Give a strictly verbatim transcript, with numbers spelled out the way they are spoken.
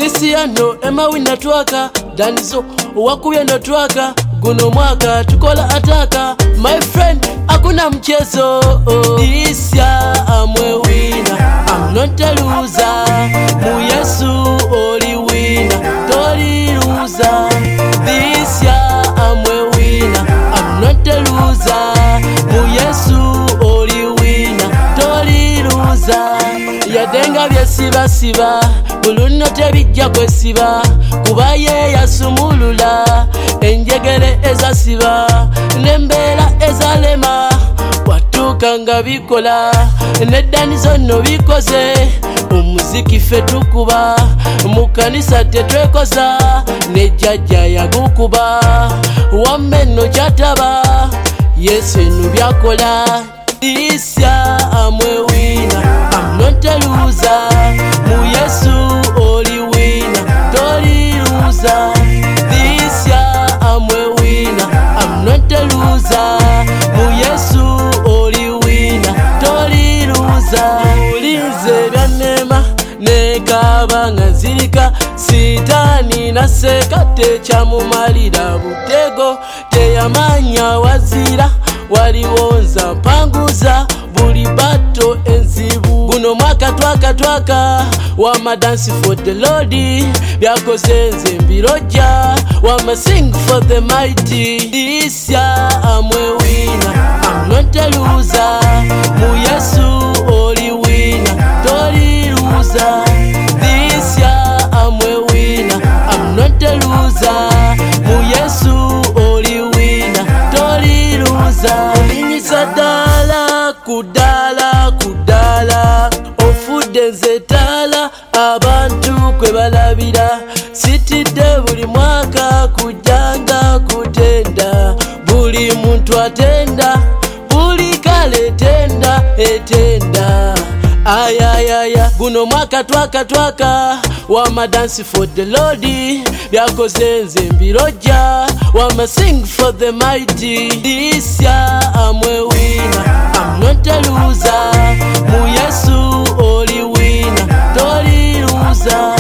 Cristiano Emma wina twaka Danizo wakubye no twaka guno mwaka tukola ataka my friend hakuna mchezo oh. This year I'm a winner, I'm not a loser. Mu Yesu oli winner, tori loser. This year I'm a winner, I'm not a loser. Mu Yesu oli winner, tori loser. Yadenga byesiba siba buluno tebijja kwesiba kuba ye yasumulula enjegere ezasiba nembera ezalema watuka nga bikola neddanizo no bikoze omuziki fe tukuba mu kanisa tetwekoza nejjajja yagukuba wameno kyataba Yesu eno byakola. This year I'm a winner, I'm not a loser. Mu Yesu oli winner, tori loser. This year I'm a winner, I'm not a loser. Mu Yesu oli winner, tori loser. Ulinze byanema nekaba nga zirika sitani naseka techamumalira butego teyamanya wazira waliwonza mpanguza buli bato enzibu guno mwaka twaka twaka wama dance for the Lord byakozenze mbiroja wama sing for the mighty. This year I'm a winner, I'm not a loser. Mu Yesu oli winner, tori loser. This year I'm a winner, I'm not a loser. Mu Yesu oli winner, tori loser. Linyisa dala kudala kudala ofude nze tala abantu kwe balabira sitidde buli mwaka kujanga kutenda buli muntu atenda buli kale tenda etenda ayayaya guno mwaka twaka twaka wama dance for the Lord byakozenze mbiroja wama sing for the mighty. This year I'm a winner, I'm not a loser. Mu Yesu oli winner, tori loser.